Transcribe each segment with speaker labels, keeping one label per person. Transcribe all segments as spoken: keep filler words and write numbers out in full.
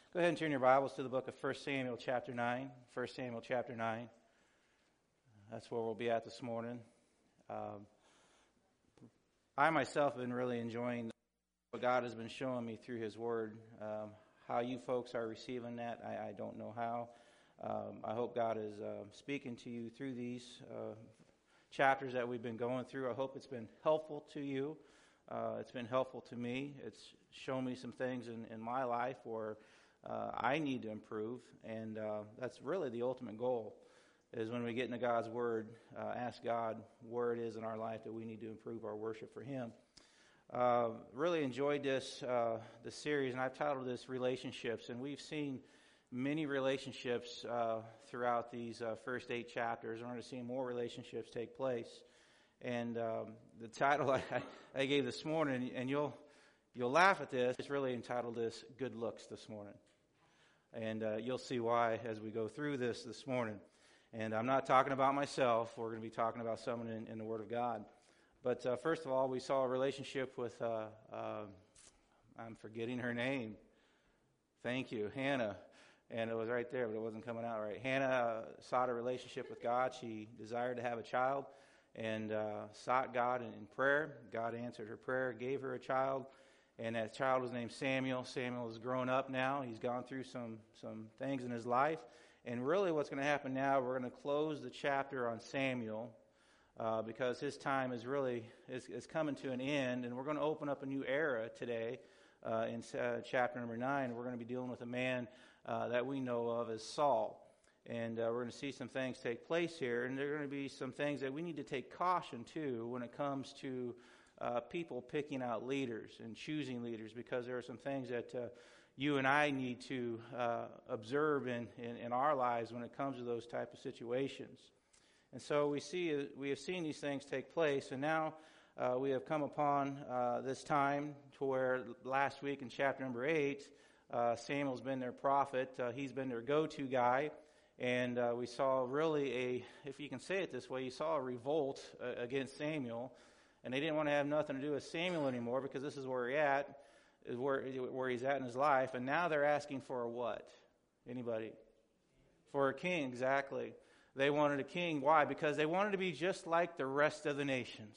Speaker 1: Go ahead and turn your Bibles to the book of First Samuel chapter nine. First Samuel chapter nine. That's where we'll be at this morning. Um, I myself have been really enjoying what God has been showing me through His Word. Um, how you folks are receiving that, I, I don't know how. Um, I hope God is uh, speaking to you through these uh, chapters that we've been going through. I hope it's been helpful to you. Uh, it's been helpful to me. It's shown me some things in, in my life where uh, I need to improve, and uh, that's really the ultimate goal, is when we get into God's Word, uh, ask God where it is in our life that we need to improve our worship for Him. Uh, really enjoyed this uh, this series, and I've titled this Relationships, and we've seen many relationships uh, throughout these uh, first eight chapters, and we're going to see more relationships take place. And um, the title I, I gave this morning, and you'll you'll laugh at this, it's really entitled this Good Looks this morning. And uh, you'll see why as we go through this this morning. And I'm not talking about myself. We're going to be talking about someone in, in the Word of God. But uh, first of all, we saw a relationship with, uh, uh, I'm forgetting her name. Thank you, Hannah. And it was right there, but it wasn't coming out right. Hannah uh, sought a relationship with God. She desired to have a child and uh, sought God in, in prayer. God answered her prayer, gave her a child. And that child was named Samuel. Samuel has grown up now. He's gone through some, some things in his life. And really what's going to happen now, we're going to close the chapter on Samuel uh, because his time is really is, is coming to an end. And we're going to open up a new era today uh, in uh, chapter number nine. We're going to be dealing with a man uh, that we know of as Saul. And uh, we're going to see some things take place here. And there are going to be some things that we need to take caution to when it comes to Uh, people picking out leaders and choosing leaders, because there are some things that uh, you and I need to uh, observe in, in, in our lives when it comes to those type of situations. And so we see uh, we have seen these things take place, and now uh, we have come upon uh, this time to where last week in chapter number eight, uh, Samuel's been their prophet. Uh, he's been their go-to guy, and uh, we saw really a, if you can say it this way, you saw a revolt uh, against Samuel. And they didn't want to have nothing to do with Samuel anymore, because this is where he's at, is where where he's at in his life. And now they're asking for a what? Anybody? For a king, exactly. They wanted a king. Why? Because they wanted to be just like the rest of the nations.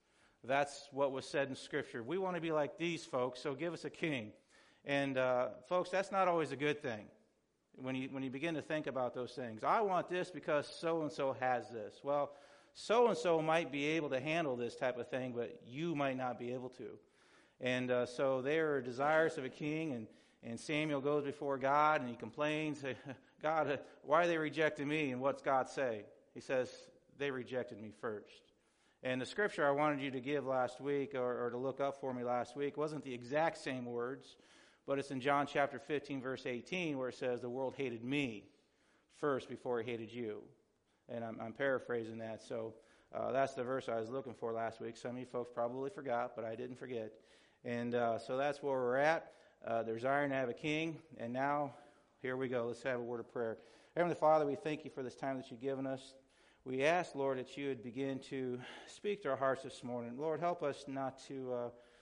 Speaker 1: That's what was said in Scripture. We want to be like these folks, so give us a king. And uh, folks, that's not always a good thing when you when you begin to think about those things. I want this because so-and-so has this. Well, so-and-so might be able to handle this type of thing, but you might not be able to. And uh, so they are desirous of a king, and, and Samuel goes before God, and he complains, God, why are they rejecting me? And what's God say? He says, they rejected me first. And the scripture I wanted you to give last week, or, or to look up for me last week, wasn't the exact same words, but it's in John chapter fifteen, verse eighteen, where it says, the world hated me first before it hated you. And I'm, I'm paraphrasing that, so uh, that's the verse I was looking for last week. Some of you folks probably forgot, but I didn't forget. And uh, so that's where we're at. Uh, there's iron to have a king, and now here we go. Let's have a word of prayer. Heavenly Father, we thank you for this time that you've given us. We ask, Lord, that you would begin to speak to our hearts this morning. Lord, help us not to, uh,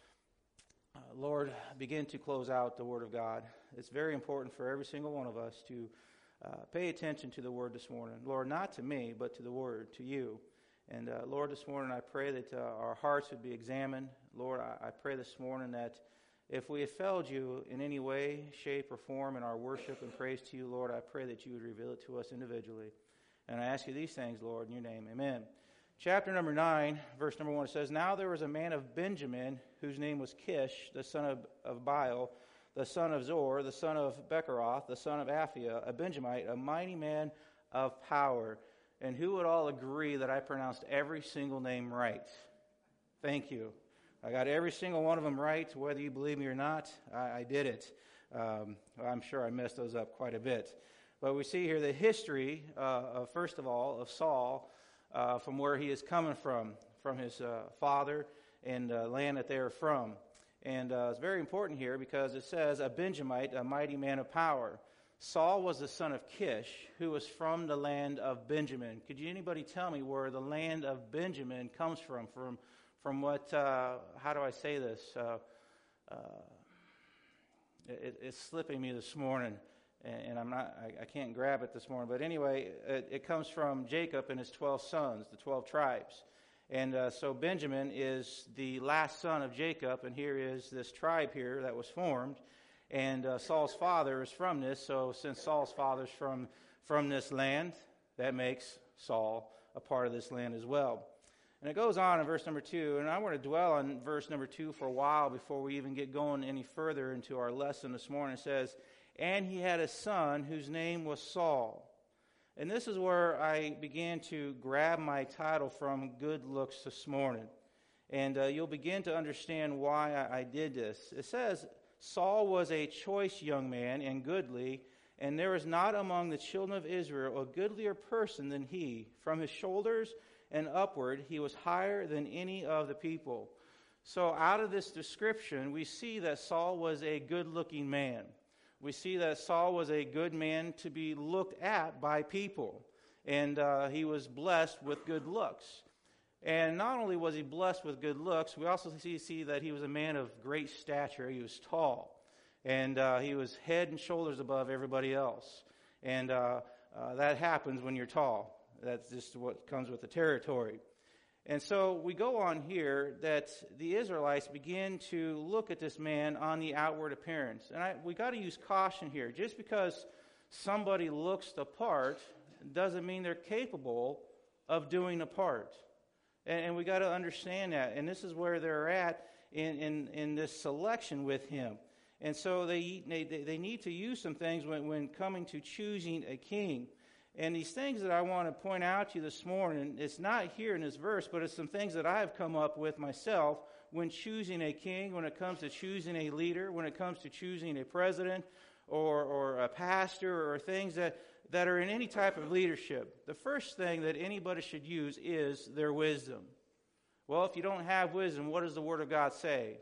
Speaker 1: uh, Lord, begin to close out the Word of God. It's very important for every single one of us to Uh, pay attention to the Word this morning. Lord, not to me, but to the Word, to you. And uh, Lord, this morning I pray that uh, our hearts would be examined. Lord, I, I pray this morning that if we have failed you in any way, shape, or form in our worship and praise to you, Lord, I pray that you would reveal it to us individually. And I ask you these things, Lord, in your name. Amen. Chapter number nine, verse number one, it says, Now there was a man of Benjamin whose name was Kish, the son of, of Baal, the son of Zor, the son of Becheroth, the son of Aphiah, a Benjamite, a mighty man of power. And who would all agree that I pronounced every single name right? Thank you. I got every single one of them right, whether you believe me or not. I, I did it. Um, I'm sure I messed those up quite a bit. But we see here the history, uh, of, first of all, of Saul, uh, from where he is coming from, from his uh, father and uh, land that they are from. And uh, it's very important here because it says, a Benjamite, a mighty man of power. Saul was the son of Kish, who was from the land of Benjamin. Could you anybody tell me where the land of Benjamin comes from? From from what, uh, how do I say this? Uh, uh, it, it's slipping me this morning, and, and I'm not, I, I can't grab it this morning. But anyway, it, it comes from Jacob and his twelve sons, the twelve tribes. And uh, so Benjamin is the last son of Jacob, and here is this tribe here that was formed. And uh, Saul's father is from this, so since Saul's father's from, from this land, that makes Saul a part of this land as well. And it goes on in verse number two, and I want to dwell on verse number two for a while before we even get going any further into our lesson this morning. It says, and he had a son whose name was Saul. And this is where I began to grab my title from, Good Looks, this morning. And uh, you'll begin to understand why I, I did this. It says, Saul was a choice young man and goodly, and there is not among the children of Israel a goodlier person than he. From his shoulders and upward, he was higher than any of the people. So out of this description, we see that Saul was a good-looking man. We see that Saul was a good man to be looked at by people. And uh, he was blessed with good looks. And not only was he blessed with good looks, we also see, see that he was a man of great stature. He was tall. And uh, he was head and shoulders above everybody else. And uh, uh, that happens when you're tall. That's just what comes with the territory. And so we go on here that the Israelites begin to look at this man on the outward appearance. And I, we got to use caution here. Just because somebody looks the part doesn't mean they're capable of doing the part. And, and we got to understand that. And this is where they're at in, in, in this selection with him. And so they, they, they need to use some things when, when coming to choosing a king. And these things that I want to point out to you this morning, it's not here in this verse, but it's some things that I have come up with myself when choosing a king, when it comes to choosing a leader, when it comes to choosing a president or, or a pastor or things that, that are in any type of leadership. The first thing that anybody should use is their wisdom. Well, if you don't have wisdom, what does the Word of God say?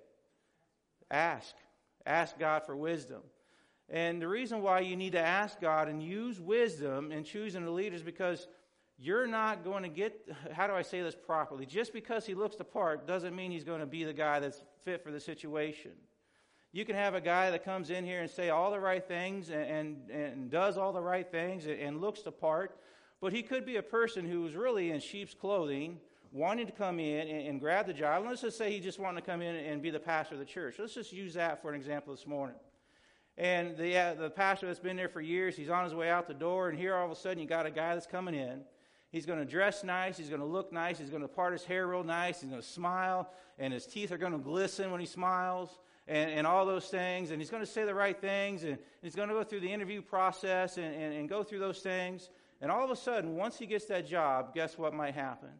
Speaker 1: Ask. Ask God for wisdom. And the reason why you need to ask God and use wisdom in choosing a leader is because you're not going to get, how do I say this properly? Just because he looks the part doesn't mean he's going to be the guy that's fit for the situation. You can have a guy that comes in here and say all the right things and, and, and does all the right things and, and looks the part, but he could be a person who is really in sheep's clothing, wanting to come in and, and grab the job. And let's just say he just wanted to come in and be the pastor of the church. Let's just use that for an example this morning. And the uh, the pastor that's been there for years, he's on his way out the door, and here all of a sudden you got a guy that's coming in. He's going to dress nice, he's going to look nice, he's going to part his hair real nice, he's going to smile, and his teeth are going to glisten when he smiles, and, and all those things, and he's going to say the right things, and he's going to go through the interview process and, and, and go through those things. And all of a sudden, once he gets that job, guess what might happen?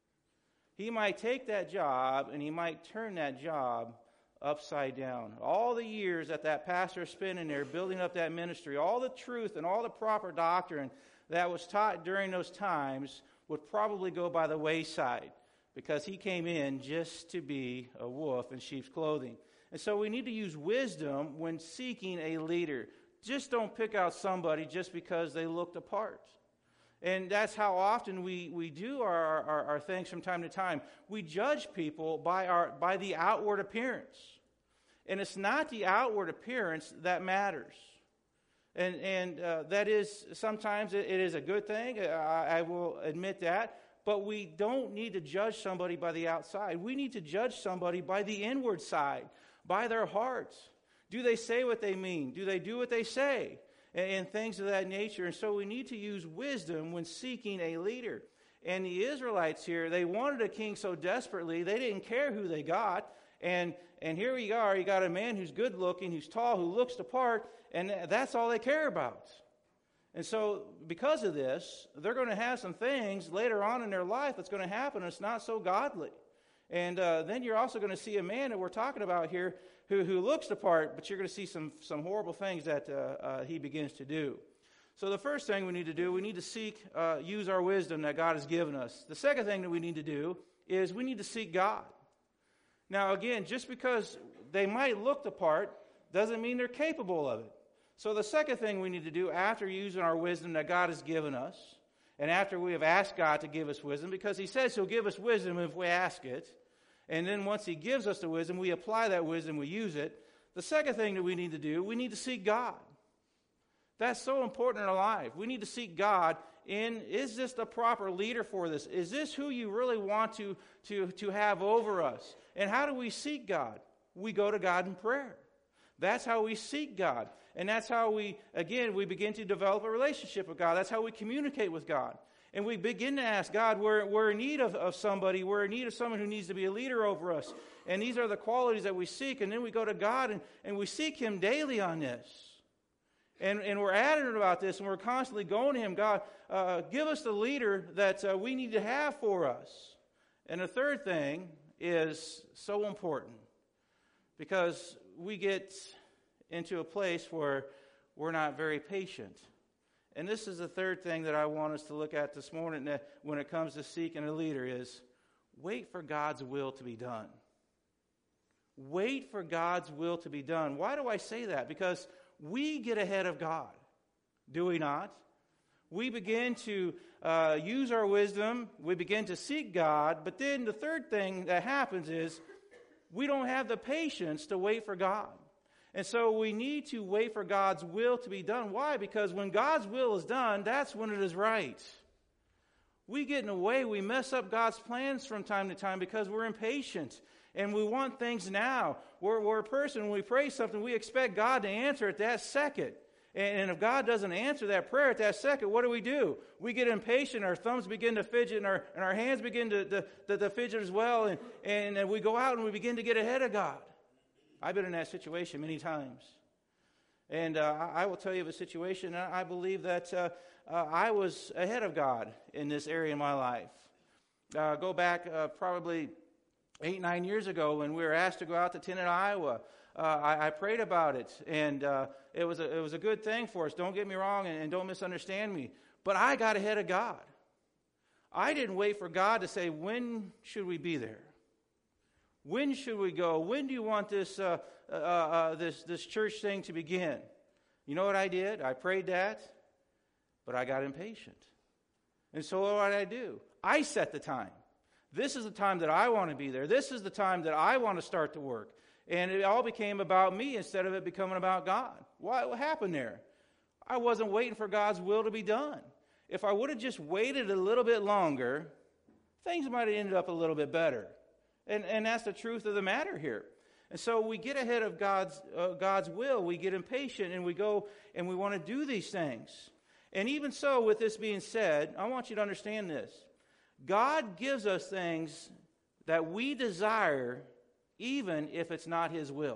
Speaker 1: He might take that job, and he might turn that job upside down. All the years that that pastor spent in there building up that ministry, all the truth and all the proper doctrine that was taught during those times would probably go by the wayside because he came in just to be a wolf in sheep's clothing. And so we need to use wisdom when seeking a leader. Just don't pick out somebody just because they look the part. And that's how often we, we do our, our, our things from time to time. We judge people by our by the outward appearance. And it's not the outward appearance that matters. And and uh, that is, sometimes it, it is a good thing. I, I will admit that. But we don't need to judge somebody by the outside. We need to judge somebody by the inward side, by their hearts. Do they say what they mean? Do they do what they say? And things of that nature. And so we need to use wisdom when seeking a leader. And the Israelites here, they wanted a king so desperately, they didn't care who they got. And and here we are, you got a man who's good looking, who's tall, who looks the part, and that's all they care about. And so because of this, they're going to have some things later on in their life that's going to happen, and it's not so godly. And uh, then you're also going to see a man that we're talking about here who, who looks the part, but you're going to see some, some horrible things that uh, uh, he begins to do. So the first thing we need to do, we need to seek, uh, use our wisdom that God has given us. The second thing that we need to do is we need to seek God. Now again, just because they might look the part doesn't mean they're capable of it. So the second thing we need to do after using our wisdom that God has given us, and after we have asked God to give us wisdom, because he says he'll give us wisdom if we ask it, and then once he gives us the wisdom, we apply that wisdom, we use it. The second thing that we need to do, we need to seek God. That's so important in our life. We need to seek God in, is this the proper leader for this? Is this who you really want to, to, to have over us? And how do we seek God? We go to God in prayer. That's how we seek God. And that's how we, again, we begin to develop a relationship with God. That's how we communicate with God. And we begin to ask God, we're, we're in need of, of somebody. We're in need of someone who needs to be a leader over us. And these are the qualities that we seek. And then we go to God and, and we seek Him daily on this. And, and we're adamant about this, and we're constantly going to Him. God, uh, give us the leader that uh, we need to have for us. And the third thing is so important, because we get into a place where we're not very patient. And this is the third thing that I want us to look at this morning when it comes to seeking a leader is wait for God's will to be done. Wait for God's will to be done. Why do I say that? Because we get ahead of God, do we not? We begin to uh, use our wisdom. We begin to seek God. But then the third thing that happens is we don't have the patience to wait for God. And so we need to wait for God's will to be done. Why? Because when God's will is done, that's when it is right. We get in the way. We mess up God's plans from time to time because we're impatient. And we want things now. We're, we're a person, when we pray something, we expect God to answer it that second. And, and if God doesn't answer that prayer at that second, what do we do? We get impatient, our thumbs begin to fidget, and our, and our hands begin to, to, to, to fidget as well. And, and, and we go out and we begin to get ahead of God. I've been in that situation many times. And uh, I will tell you of a situation, I believe that uh, uh, I was ahead of God in this area in my life. Uh, go back uh, probably eight, nine years ago when we were asked to go out to Tinnet, Iowa. Uh, I, I prayed about it, and uh, it was a, it was a good thing for us. Don't get me wrong, and, and don't misunderstand me. But I got ahead of God. I didn't wait for God to say, when should we be there? When should we go? When do you want this uh, uh, uh, this this church thing to begin? You know what I did? I prayed that, but I got impatient. And so what did I do? I set the time. This is the time that I want to be there. This is the time that I want to start to work. And it all became about me instead of it becoming about God. Why? What happened there? I wasn't waiting for God's will to be done. If I would have just waited a little bit longer, things might have ended up a little bit better. And, and that's the truth of the matter here. And so we get ahead of God's, uh, God's will. We get impatient and we go and we want to do these things. And even so, with this being said, I want you to understand this. God gives us things that we desire even if it's not His will.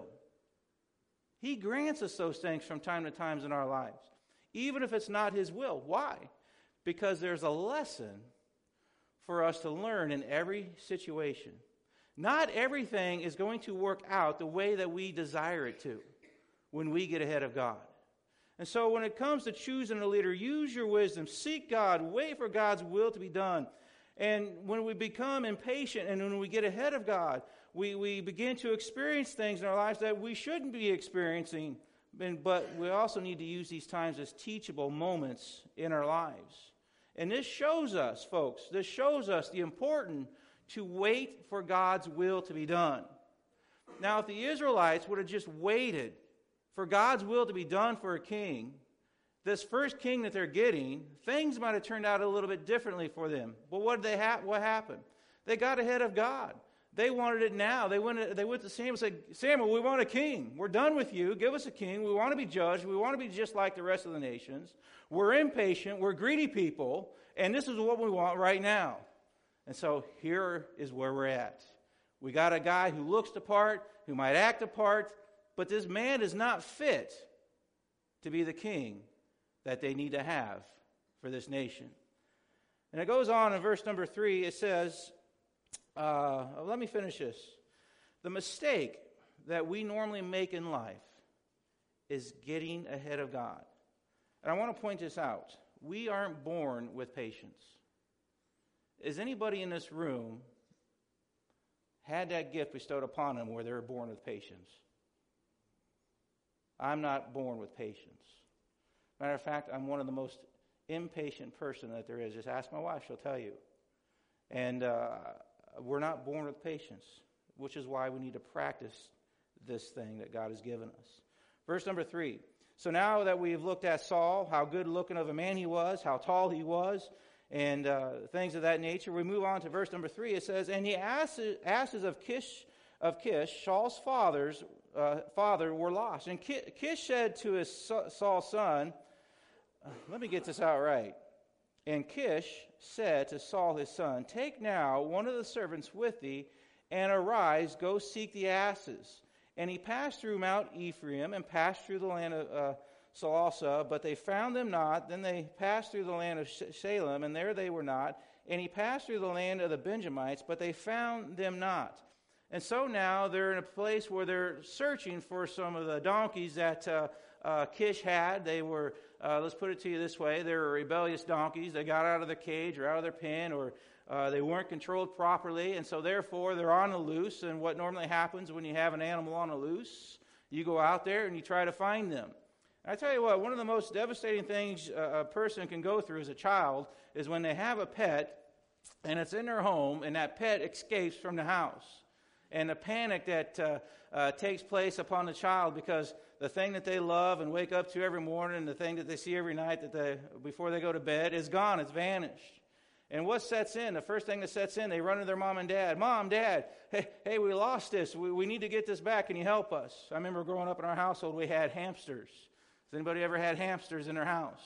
Speaker 1: He grants us those things from time to time in our lives, even if it's not His will. Why? Because there's a lesson for us to learn in every situation. Not everything is going to work out the way that we desire it to when we get ahead of God. And so when it comes to choosing a leader, use your wisdom, seek God, wait for God's will to be done. And when we become impatient and when we get ahead of God, we, we begin to experience things in our lives that we shouldn't be experiencing. But we also need to use these times as teachable moments in our lives. And this shows us, folks, this shows us the importance to wait for God's will to be done. Now, if the Israelites would have just waited for God's will to be done for a king, this first king that they're getting, things might have turned out a little bit differently for them. But what did they ha- what happened? They got ahead of God. They wanted it now. They went, they went to Samuel and said, Samuel, we want a king. We're done with you. Give us a king. We want to be judged. We want to be just like the rest of the nations. We're impatient. We're greedy people. And this is what we want right now. And so here is where we're at. We got a guy who looks the part, who might act the part, but this man is not fit to be the king that they need to have for this nation. And it goes on in verse number three, it says, uh, let me finish this. The mistake that we normally make in life is getting ahead of God. And I want to point this out. We aren't born with patience. Is anybody in this room had that gift bestowed upon them where they were born with patience? I'm not born with patience. Matter of fact, I'm one of the most impatient person that there is. Just ask my wife, she'll tell you. And uh, we're not born with patience, which is why we need to practice this thing that God has given us. Verse number three. So now that we've looked at Saul, how good looking of a man he was, how tall he was, and uh, things of that nature, we move on to verse number three. It says, and the asses, asses of Kish, of Kish, Saul's fathers, uh, father, were lost. And Kish said to his son, Saul's son, let me get this out right. And Kish said to Saul his son, take now one of the servants with thee, and arise, go seek the asses. And he passed through Mount Ephraim, and passed through the land of uh, Salasa, but they found them not. Then they passed through the land of Shalem, and there they were not. And he passed through the land of the Benjamites, but they found them not. And so now they're in a place where they're searching for some of the donkeys that uh, uh, Kish had. They were, uh, let's put it to you this way, they were rebellious donkeys. They got out of their cage or out of their pen, or uh, they weren't controlled properly. And so therefore they're on the loose. And what normally happens when you have an animal on the loose, you go out there and you try to find them. And I tell you what, one of the most devastating things a person can go through as a child is when they have a pet and it's in their home and that pet escapes from the house. And the panic that uh, uh, takes place upon the child because the thing that they love and wake up to every morning, the thing that they see every night that they, before they go to bed, is gone. It's vanished. And what sets in? The first thing that sets in, they run to their mom and dad. Mom, Dad, hey, hey, we lost this. We, we need to get this back. Can you help us? I remember growing up in our household, we had hamsters. Has anybody ever had hamsters in their house?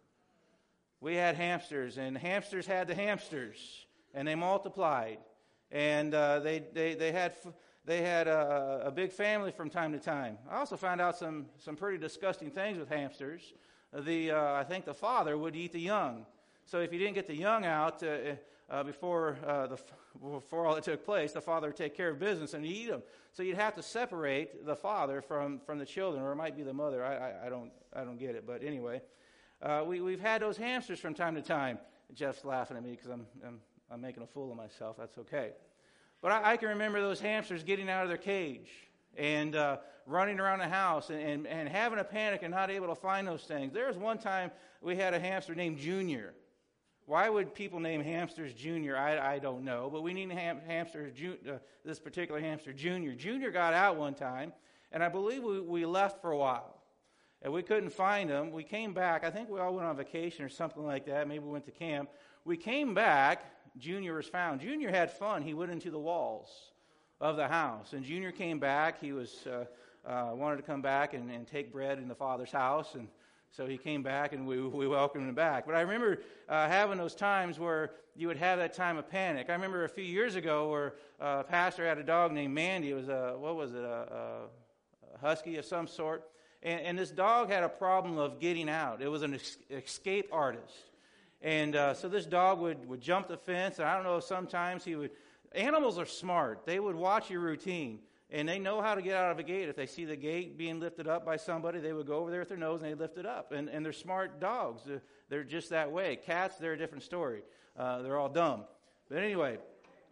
Speaker 1: We had hamsters, and hamsters had the hamsters, and they multiplied. And uh, they, they they had they had a, a big family from time to time. I also found out some some pretty disgusting things with hamsters. The uh, I think the father would eat the young. So if you didn't get the young out uh, uh, before uh, the before all that took place, the father would take care of business and eat them. So you'd have to separate the father from, from the children, or it might be the mother. I, I, I don't I don't get it, but anyway, uh, we we've had those hamsters from time to time. Jeff's laughing at me because I'm, I'm I'm making a fool of myself. That's okay. But I, I can remember those hamsters getting out of their cage and uh, running around the house and, and, and having a panic and not able to find those things. There was one time we had a hamster named Junior. Why would people name hamsters Junior? I, I don't know. But we named ham, hamster, uh, this particular hamster Junior. Junior got out one time, and I believe we, we left for a while. And we couldn't find him. We came back. I think we all went on vacation or something like that. Maybe we went to camp. We came back. Junior was found. Junior had fun. He went into the walls of the house. And Junior came back. He was uh, uh, wanted to come back and, and take bread in the Father's house. And so he came back, and we, we welcomed him back. But I remember uh, having those times where you would have that time of panic. I remember a few years ago where uh, a pastor had a dog named Mandy. It was a, what was it, a, a husky of some sort. And, and this dog had a problem of getting out. It was an es- escape artist. And uh, so this dog would, would jump the fence, and I don't know, sometimes he would... Animals are smart. They would watch your routine, and they know how to get out of a gate. If they see the gate being lifted up by somebody, they would go over there with their nose, and they'd lift it up. And, and they're smart dogs. They're, they're just that way. Cats, they're a different story. Uh, they're all dumb. But anyway,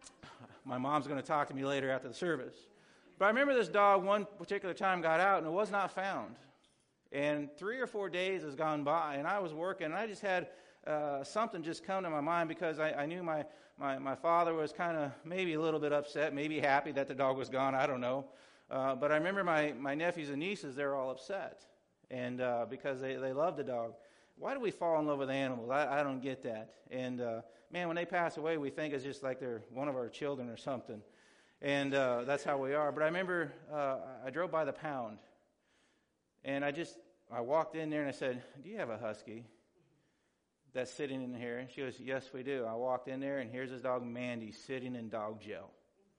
Speaker 1: my mom's going to talk to me later after the service. But I remember this dog one particular time got out, and it was not found. And three or four days has gone by, and I was working, and I just had... Uh, something just come to my mind because I, I knew my, my, my father was kind of maybe a little bit upset, maybe happy that the dog was gone, I don't know. Uh, but I remember my, my nephews and nieces, they were all upset and uh, because they, they loved the dog. Why do we fall in love with animals? I, I don't get that. And, uh, man, when they pass away, we think it's just like they're one of our children or something. And uh, that's how we are. But I remember uh, I drove by the pound, and I just, I walked in there and I said, do you have a husky that's sitting in here? And she goes, yes, we do. I walked in there, and here's his dog, Mandy, sitting in dog jail.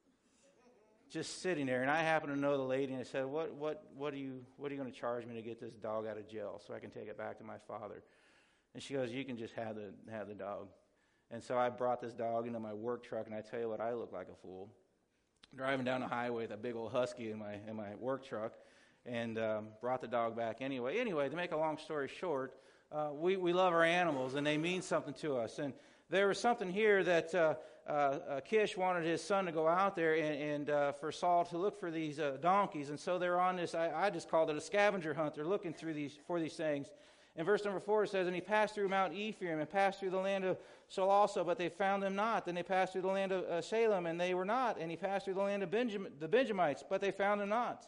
Speaker 1: Just sitting there. And I happen to know the lady, and I said, what what, what are you what are you going to charge me to get this dog out of jail so I can take it back to my father? And she goes, you can just have the have the dog. And so I brought this dog into my work truck, and I tell you what, I look like a fool. Driving down the highway with a big old husky in my in my work truck, and um, brought the dog back anyway. Anyway, to make a long story short, Uh, we, we love our animals, and they mean something to us. And there was something here that uh, uh, uh, Kish wanted his son to go out there and, and uh, for Saul to look for these uh, donkeys. And so they're on this, I, I just called it a scavenger hunt. They're looking through these for these things. In verse number four it says, and he passed through Mount Ephraim and passed through the land of Saul also, but they found them not. Then they passed through the land of uh, Salem, and they were not. And he passed through the land of Benjam- the Benjamites, but they found them not.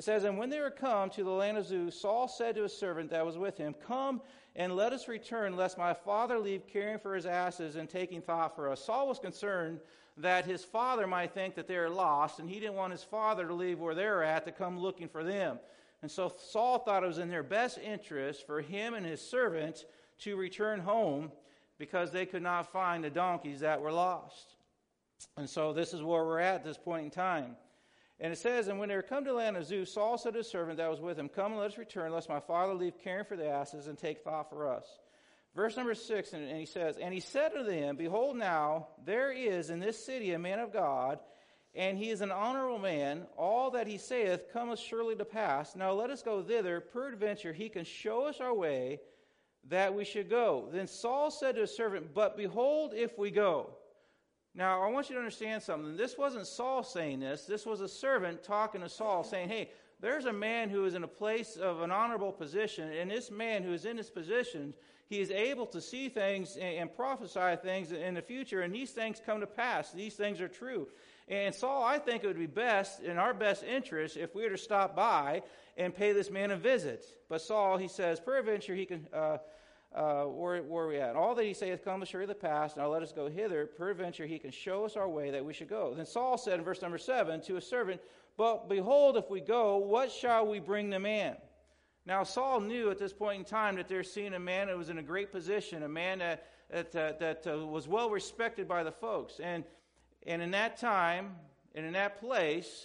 Speaker 1: It says, and when they were come to the land of Zuz, Saul said to his servant that was with him, come and let us return, lest my father leave caring for his asses and taking thought for us. Saul was concerned that his father might think that they are lost, and he didn't want his father to leave where they were at to come looking for them. And so Saul thought it was in their best interest for him and his servant to return home because they could not find the donkeys that were lost. And so this is where we're at at this point in time. And it says, and when they were come to the land of Zuz, Saul said to his servant that was with him, come and let us return, lest my father leave caring for the asses and take thought for us. Verse number six, and, and he says, and he said unto them, behold now, there is in this city a man of God, and he is an honorable man. All that he saith cometh surely to pass. Now let us go thither, peradventure he can show us our way, that we should go. Then Saul said to his servant, but behold, if we go. Now, I want you to understand something. This wasn't Saul saying this. This was a servant talking to Saul saying, hey, there's a man who is in a place of an honorable position, and this man who is in this position, he is able to see things and, and prophesy things in the future, and these things come to pass. These things are true. And Saul, I think it would be best, in our best interest, if we were to stop by and pay this man a visit. But Saul, he says, peradventure he can... Uh, Uh, where, where are we at? All that he saith come surely the past. Now let us go hither. Peradventure he can show us our way that we should go. Then Saul said in verse number seven to his servant, but behold, if we go, what shall we bring the man? Now Saul knew at this point in time that they're seeing a man that was in a great position, a man that that, uh, that uh, was well respected by the folks. And and in that time and in that place,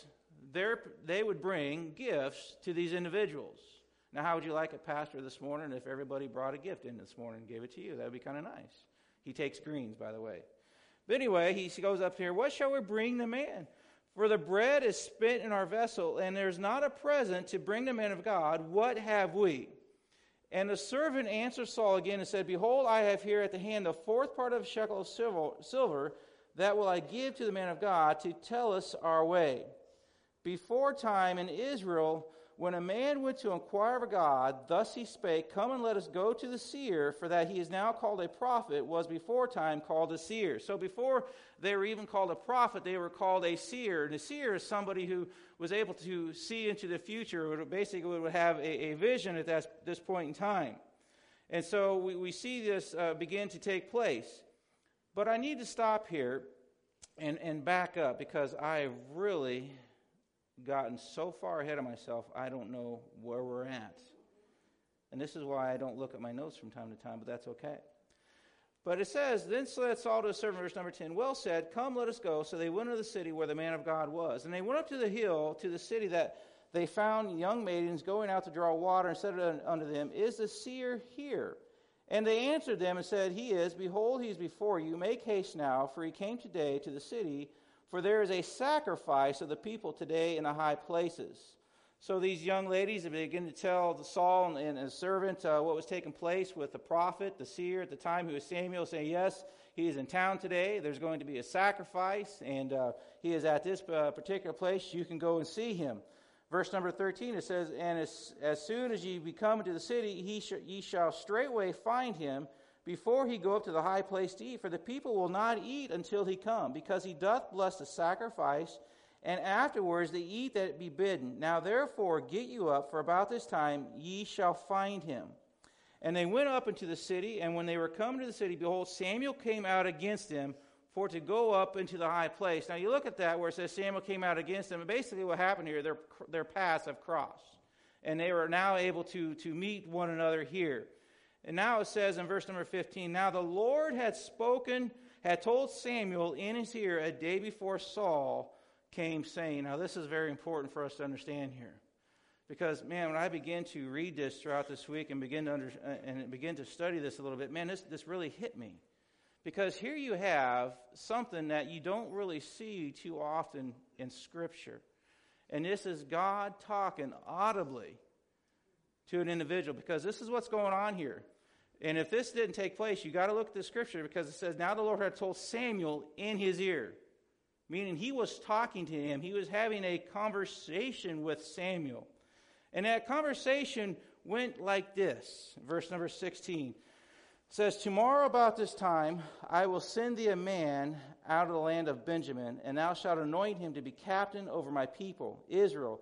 Speaker 1: they would bring gifts to these individuals. Now, how would you like it, Pastor, this morning if everybody brought a gift in this morning and gave it to you? That would be kind of nice. He takes greens, by the way. But anyway, he goes up here, what shall we bring the man? For the bread is spent in our vessel, and there's not a present to bring the man of God. What have we? And the servant answered Saul again and said, behold, I have here at the hand the fourth part of a shekel of silver, that will I give to the man of God to tell us our way. Before time in Israel, when a man went to inquire of God, thus he spake, come and let us go to the seer, for that he is now called a prophet, was before time called a seer. So before they were even called a prophet, they were called a seer. And a seer is somebody who was able to see into the future, or basically would have a, a vision at that, this point in time. And so we, we see this uh, begin to take place. But I need to stop here and, and back up, because I really... gotten so far ahead of myself, I don't know where we're at. And this is why I don't look at my notes from time to time, but that's okay. But it says, then said Saul to his servant, verse number ten, well said, come, let us go. So they went into the city where the man of God was. And they went up to the hill, to the city, that they found young maidens going out to draw water, and said unto them, is the seer here? And they answered them and said, he is. Behold, he is before you. Make haste now, for he came today to the city, for there is a sacrifice of the people today in the high places. So these young ladies begin to tell Saul and his servant uh, what was taking place with the prophet, the seer at the time, who was Samuel, saying, yes, he is in town today. There's going to be a sacrifice, and uh, he is at this uh, particular place. You can go and see him. Verse number thirteen, it says, and as, as soon as ye be come into the city, he sh- ye shall straightway find him, before he go up to the high place to eat. For the people will not eat until he come, because he doth bless the sacrifice, and afterwards they eat that it be bidden. Now therefore get you up, for about this time ye shall find him. And they went up into the city, and when they were come to the city, behold, Samuel came out against them, for to go up into the high place. Now you look at that where it says Samuel came out against them, and basically what happened here, their, their paths have crossed. And they were now able to, to meet one another here. And now it says in verse number fifteen, now the Lord had spoken, had told Samuel in his ear a day before Saul came, saying, now this is very important for us to understand here. Because, man, when I begin to read this throughout this week and begin to under, and begin to study this a little bit, man, this, this really hit me. Because here you have something that you don't really see too often in Scripture. And this is God talking audibly to an individual, because this is what's going on here. And if this didn't take place, you got to look at the Scripture, because it says, now the Lord had told Samuel in his ear. Meaning he was talking to him. He was having a conversation with Samuel. And that conversation went like this. Verse number sixteen says, tomorrow about this time I will send thee a man out of the land of Benjamin, and thou shalt anoint him to be captain over my people, Israel.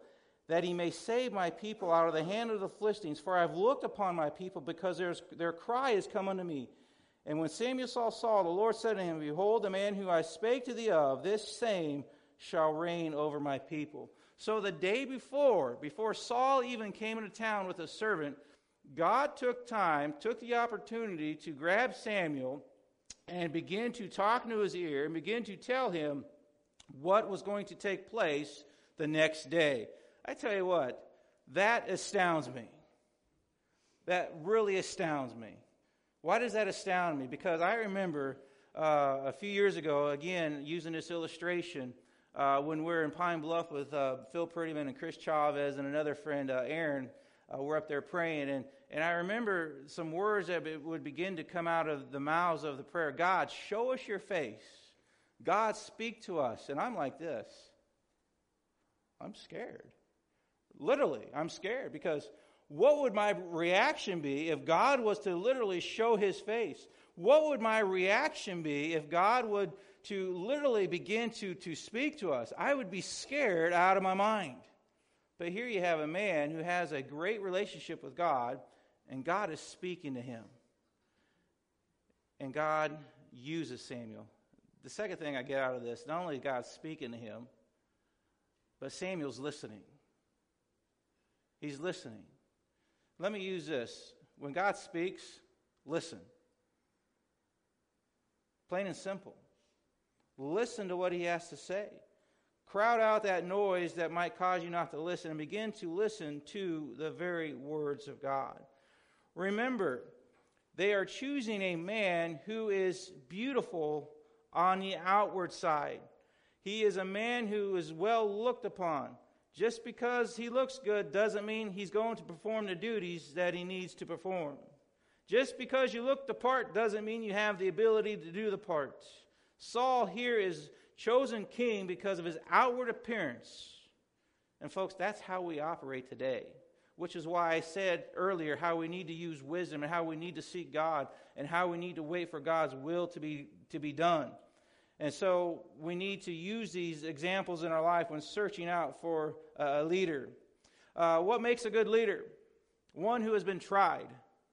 Speaker 1: that he may save my people out of the hand of the Philistines. For I have looked upon my people, because there's, their cry is come unto me. And when Samuel saw Saul, the Lord said to him, Behold, the man who I spake to thee of, this same shall reign over my people. So the day before, before Saul even came into town with a servant, God took time, took the opportunity to grab Samuel and begin to talk into his ear and begin to tell him what was going to take place the next day. I tell you what, that astounds me. That really astounds me. Why does that astound me? Because I remember uh, a few years ago, again, using this illustration, uh, when we were in Pine Bluff with uh, Phil Prettyman and Chris Chavez and another friend, uh, Aaron, uh, we're up there praying, and, and I remember some words that would begin to come out of the mouths of the prayer. God, show us your face. God, speak to us. And I'm like this. I'm scared. Literally, I'm scared, because what would my reaction be if God was to literally show his face? What would my reaction be if God would to literally begin to, to speak to us? I would be scared out of my mind. But here you have a man who has a great relationship with God, and God is speaking to him. And God uses Samuel. The second thing I get out of this, not only is God speaking to him, but Samuel's listening. He's listening. Let me use this. When God speaks, listen. Plain and simple. Listen to what he has to say. Crowd out that noise that might cause you not to listen, and begin to listen to the very words of God. Remember, they are choosing a man who is beautiful on the outward side. He is a man who is well looked upon. Just because he looks good doesn't mean he's going to perform the duties that he needs to perform. Just because you look the part doesn't mean you have the ability to do the part. Saul here is chosen king because of his outward appearance. And folks, that's how we operate today. Which is why I said earlier how we need to use wisdom and how we need to seek God and how we need to wait for God's will to be, to be done. And so we need to use these examples in our life when searching out for a leader. Uh, what makes a good leader? One who has been tried,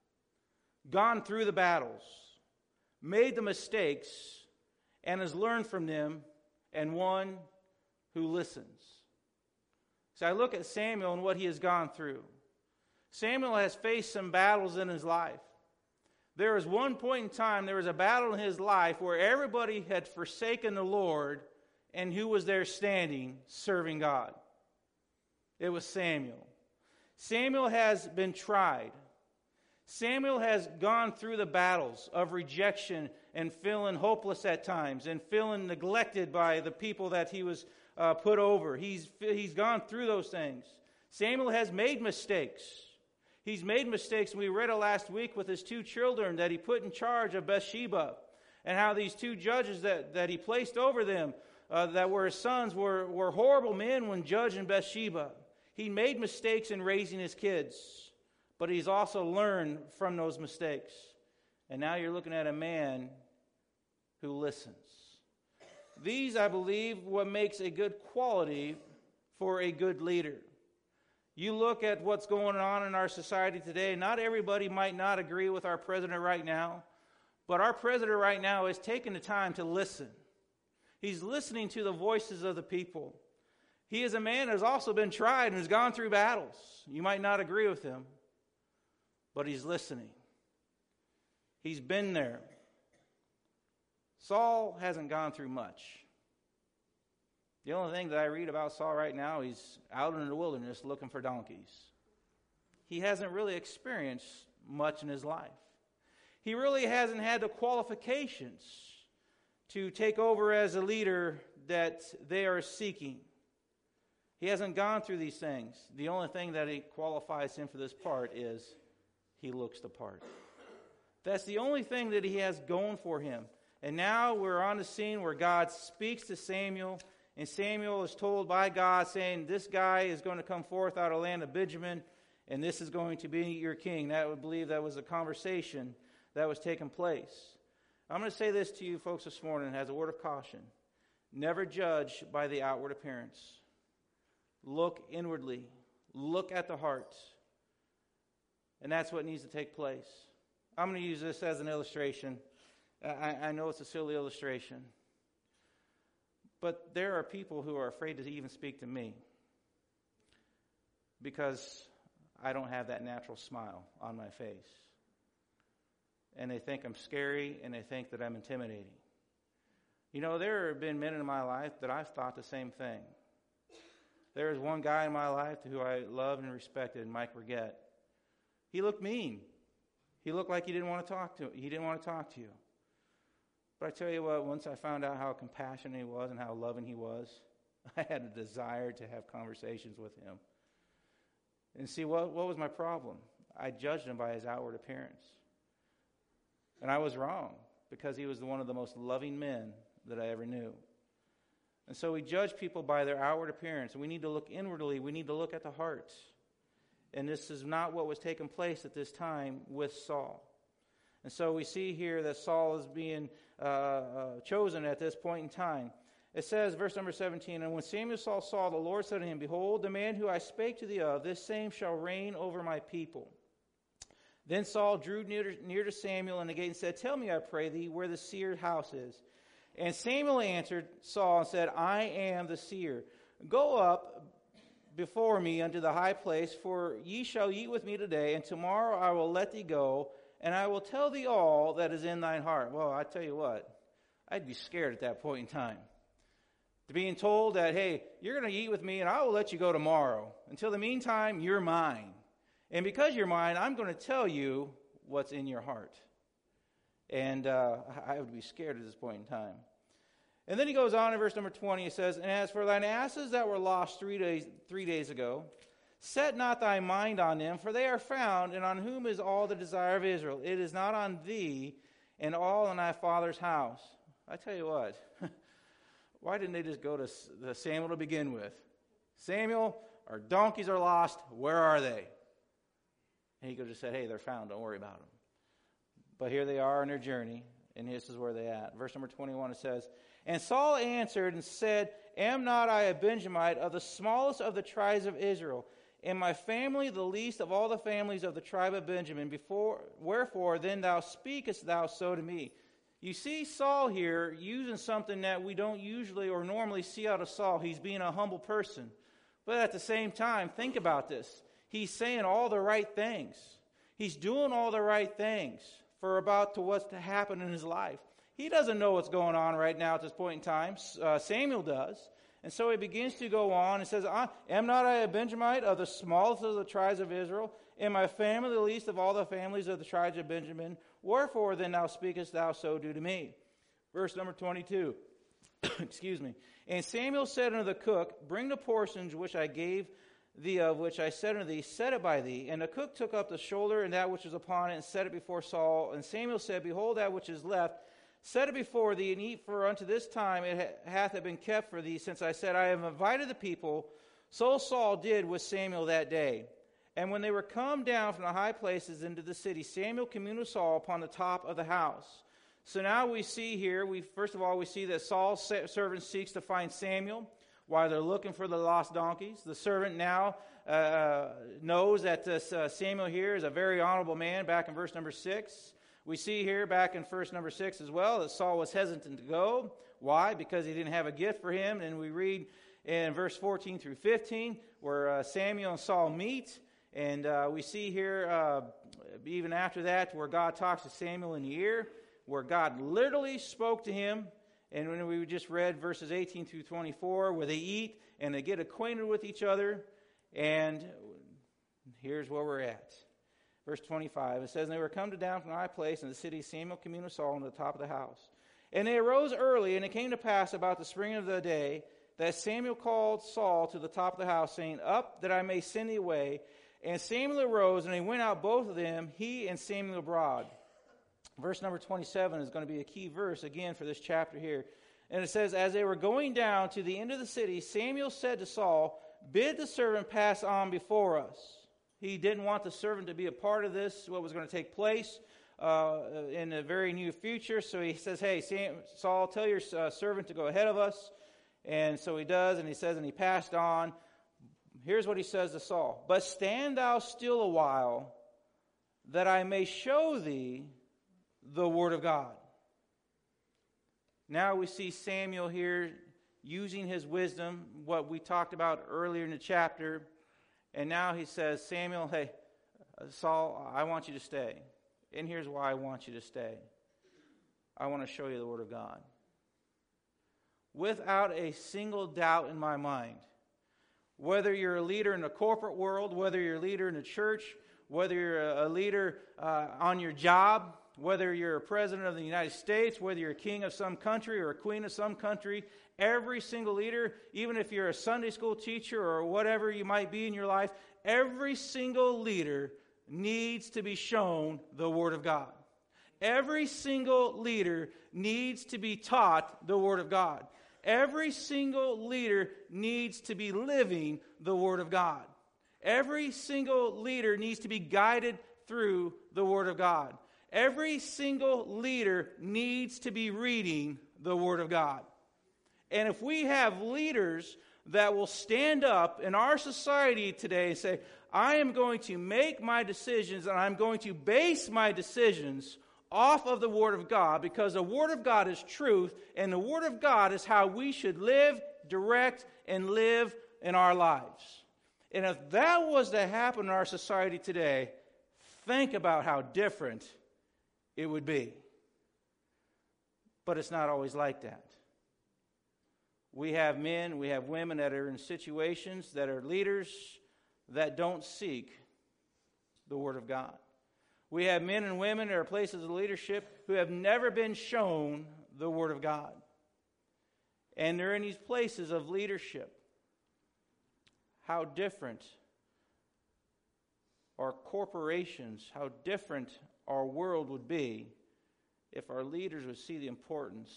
Speaker 1: gone through the battles, made the mistakes, and has learned from them, and one who listens. So I look at Samuel and what he has gone through. Samuel has faced some battles in his life. There was one point in time, there was a battle in his life where everybody had forsaken the Lord, and who was there standing, serving God? It was Samuel. Samuel has been tried. Samuel has gone through the battles of rejection and feeling hopeless at times and feeling neglected by the people that he was uh, put over. He's, he's gone through those things. Samuel has made mistakes. He's made mistakes. We read it last week with his two children that he put in charge of Bathsheba, and how these two judges that, that he placed over them, uh, that were his sons, were, were horrible men when judging Bathsheba. He made mistakes in raising his kids, but he's also learned from those mistakes. And now you're looking at a man who listens. These, I believe, what makes a good quality for a good leader. You look at what's going on in our society today, not everybody might not agree with our president right now, but our president right now is taking the time to listen. He's listening to the voices of the people. He is a man who has also been tried and has gone through battles. You might not agree with him, but he's listening. He's been there. Saul hasn't gone through much. The only thing that I read about Saul right now, he's out in the wilderness looking for donkeys. He hasn't really experienced much in his life. He really hasn't had the qualifications to take over as a leader that they are seeking. He hasn't gone through these things. The only thing that he qualifies him for this part is he looks the part. That's the only thing that he has going for him. And now we're on the scene where God speaks to Samuel, and Samuel is told by God, saying, this guy is going to come forth out of the land of Benjamin, and this is going to be your king. That would believe that was a conversation that was taking place. I'm going to say this to you folks this morning as a word of caution. Never judge by the outward appearance. Look inwardly. Look at the heart. And that's what needs to take place. I'm going to use this as an illustration. I, I know it's a silly illustration. But there are people who are afraid to even speak to me because I don't have that natural smile on my face. And they think I'm scary, and they think that I'm intimidating. You know, there have been men in my life that I've thought the same thing. There is one guy in my life who I loved and respected, Mike Reggett. He looked mean. He looked like he didn't want to talk to he didn't want to talk to you. But I tell you what, once I found out how compassionate he was and how loving he was, I had a desire to have conversations with him. And see, what, what was my problem? I judged him by his outward appearance. And I was wrong, because he was one of the most loving men that I ever knew. And so we judge people by their outward appearance. And we need to look inwardly. We need to look at the heart. And this is not what was taking place at this time with Saul. And so we see here that Saul is being uh, uh, chosen at this point in time. It says, verse number seventeen, and when Samuel saw Saul, the Lord said to him, behold, the man who I spake to thee of, this same shall reign over my people. Then Saul drew near to, near to Samuel in the gate and said, tell me, I pray thee, where the seer's house is. And Samuel answered Saul and said, I am the seer. Go up before me unto the high place, for ye shall eat with me today, and tomorrow I will let thee go, and I will tell thee all that is in thine heart. Well, I tell you what, I'd be scared at that point in time. To being told that, hey, you're going to eat with me, and I will let you go tomorrow. Until the meantime, you're mine. And because you're mine, I'm going to tell you what's in your heart. And uh, I would be scared at this point in time. And then he goes on in verse number twenty. He says, and as for thine asses that were lost three days, three days ago, set not thy mind on them, for they are found, and on whom is all the desire of Israel. It is not on thee and all in thy father's house. I tell you what, why didn't they just go to Samuel to begin with? Samuel, our donkeys are lost. Where are they? And he could have just said, hey, they're found. Don't worry about them. But here they are on their journey, and this is where they're at. Verse number twenty-one, it says, and Saul answered and said, am not I a Benjamite of the smallest of the tribes of Israel, and my family the least of all the families of the tribe of Benjamin? Before, wherefore then thou speakest thou so to me? You see Saul here using something that we don't usually or normally see out of Saul. He's being a humble person. But at the same time, think about this. He's saying all the right things. He's doing all the right things for about to what's to happen in his life. He doesn't know what's going on right now at this point in time. Uh, Samuel does. And so he begins to go on and says, am not I a Benjamite of the smallest of the tribes of Israel, and my family the least of all the families of the tribes of Benjamin? Wherefore then thou speakest thou so do to me? Verse number twenty-two. Excuse me. And Samuel said unto the cook, bring the portions which I gave thee of which I said unto thee, set it by thee. And the cook took up the shoulder and that which was upon it, and set it before Saul. And Samuel said, behold, that which is left, set it before thee, and eat, for unto this time it hath it been kept for thee, since I said, I have invited the people. So Saul did with Samuel that day. And when they were come down from the high places into the city, Samuel communed with Saul upon the top of the house. So now we see here, we first of all, we see that Saul's servant seeks to find Samuel while they're looking for the lost donkeys. The servant now uh, knows that this, uh, Samuel here is a very honorable man, back in verse number six. We see here back in verse number six as well that Saul was hesitant to go. Why? Because he didn't have a gift for him. And we read in verse fourteen through fifteen where uh, Samuel and Saul meet. And uh, we see here, uh, even after that, where God talks to Samuel in the ear, where God literally spoke to him. And when we just read verses eighteen through twenty-four, where they eat and they get acquainted with each other. And here's where we're at. Verse twenty-five, it says, and they were come to down from the high place in the city, Samuel communed with Saul on the top of the house. And they arose early, and it came to pass about the spring of the day, that Samuel called Saul to the top of the house, saying, up, that I may send thee away. And Samuel arose, and they went out both of them, he and Samuel abroad. Verse number twenty-seven is going to be a key verse, again, for this chapter here. And it says, as they were going down to the end of the city, Samuel said to Saul, bid the servant pass on before us. He didn't want the servant to be a part of this, what was going to take place uh, in the very near future. So he says, hey, Sam, Saul, tell your uh, servant to go ahead of us. And so he does, and he says, and he passed on. here's what he says to Saul. But stand thou still a while, that I may show thee the word of God. Now we see Samuel here using his wisdom, what we talked about earlier in the chapter. And now he says, Samuel, hey, Saul, I want you to stay. And here's why I want you to stay. I want to show you the word of God. Without a single doubt in my mind, whether you're a leader in the corporate world, whether you're a leader in the church, whether you're a leader uh, on your job, whether you're a president of the United States, whether you're a king of some country or a queen of some country, every single leader, even if you're a Sunday school teacher or whatever you might be in your life, every single leader needs to be shown the Word of God. Every single leader needs to be taught the Word of God. Every single leader needs to be living the Word of God. Every single leader needs to be guided through the Word of God. Every single leader needs to be reading the Word of God. And if we have leaders that will stand up in our society today and say, I am going to make my decisions and I'm going to base my decisions off of the Word of God, because the Word of God is truth, and the Word of God is how we should live, direct, and live in our lives. And if that was to happen in our society today, think about how different it would be. But it's not always like that. We have men, we have women that are in situations that are leaders that don't seek the Word of God. We have men and women that are places of leadership who have never been shown the Word of God. And they're in these places of leadership. How different our corporations, how different our world would be if our leaders would see the importance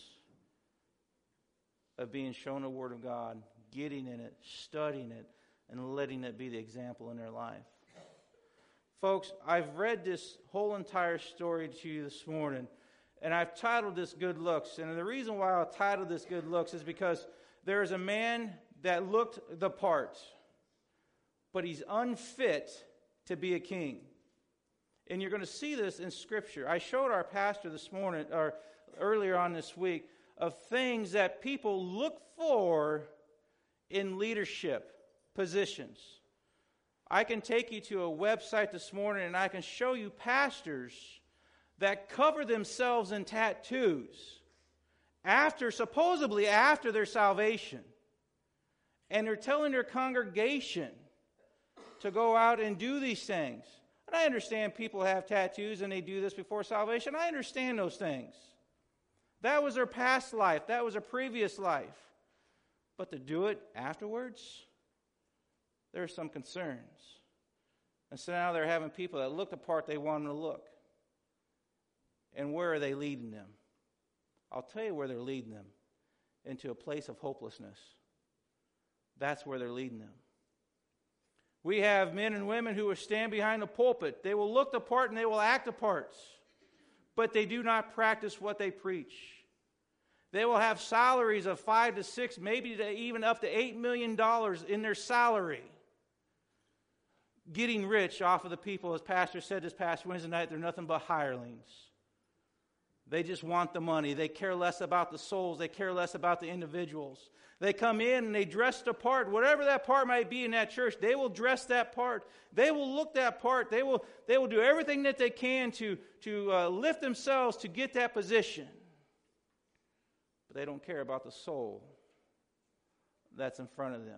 Speaker 1: of being shown the Word of God, getting in it, studying it, and letting it be the example in their life. Folks, I've read this whole entire story to you this morning, and I've titled this Good Looks. And the reason why I titled this Good Looks is because there is a man that looked the part, but he's unfit to be a king. And you're going to see this in Scripture. I showed our pastor this morning, or earlier on this week, of things that people look for in leadership positions. I can take you to a website this morning and I can show you pastors that cover themselves in tattoos after, supposedly after their salvation. And they're telling their congregation to go out and do these things. And I understand people have tattoos and they do this before salvation. I understand those things. That was their past life. That was their previous life. But to do it afterwards, there are some concerns. And so now they're having people that look the part they want them to look. And where are they leading them? I'll tell you where they're leading them. Into a place of hopelessness. That's where they're leading them. We have men and women who will stand behind the pulpit. They will look the part and they will act the parts. But they do not practice what they preach. They will have salaries of five to six, maybe to even up to eight million dollars in their salary. Getting rich off of the people, as Pastor said this past Wednesday night, they're nothing but hirelings. They just want the money. They care less about the souls. They care less about the individuals. They come in and they dress the part. Whatever that part might be in that church, they will dress that part. They will look that part. They will, they will do everything that they can to, to uh, lift themselves to get that position. But they don't care about the soul that's in front of them.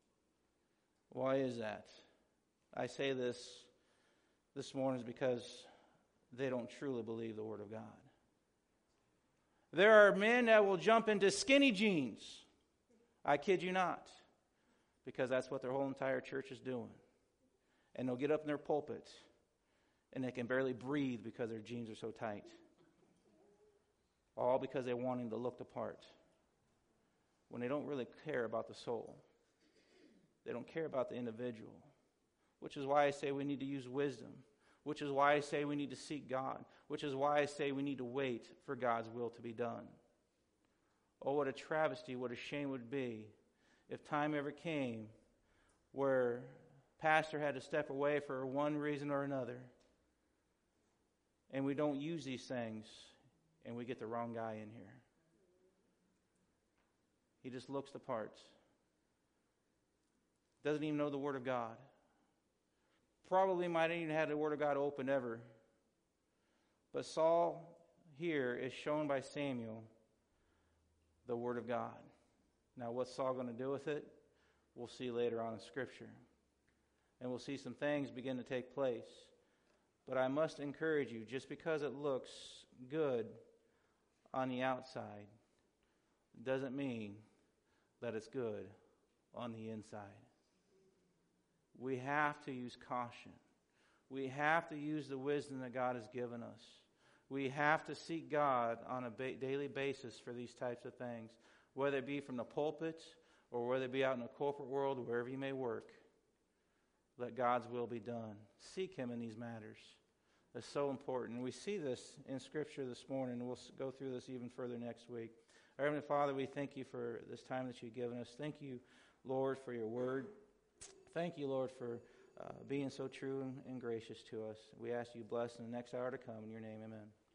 Speaker 1: Why is that? I say this this morning is because they don't truly believe the Word of God. There are men that will jump into skinny jeans. I kid you not. Because that's what their whole entire church is doing. And they'll get up in their pulpit and they can barely breathe because their jeans are so tight. All because they're wanting to look the part. When they don't really care about the soul. They don't care about the individual. Which is why I say we need to use wisdom. Which is why I say we need to seek God. Which is why I say we need to wait for God's will to be done. Oh, what a travesty, what a shame it would be if time ever came where pastor had to step away for one reason or another, and we don't use these things, and we get the wrong guy in here. He just looks the parts. Doesn't even know the Word of God. Probably might not even have the Word of God open ever. But Saul here is shown by Samuel the Word of God. Now, what's Saul going to do with it? We'll see later on in Scripture. And we'll see some things begin to take place. But I must encourage you, just because it looks good on the outside doesn't mean that it's good on the inside. We have to use caution. We have to use the wisdom that God has given us. We have to seek God on a ba- daily basis for these types of things, whether it be from the pulpit or whether it be out in the corporate world, wherever you may work. Let God's will be done. Seek Him in these matters. It's so important. We see this in Scripture this morning, and we'll go through this even further next week. Our Heavenly Father, we thank you for this time that you've given us. Thank you, Lord, for your word. Thank you, Lord, for uh, being so true and, and gracious to us. We ask you bless in the next hour to come. In your name, amen.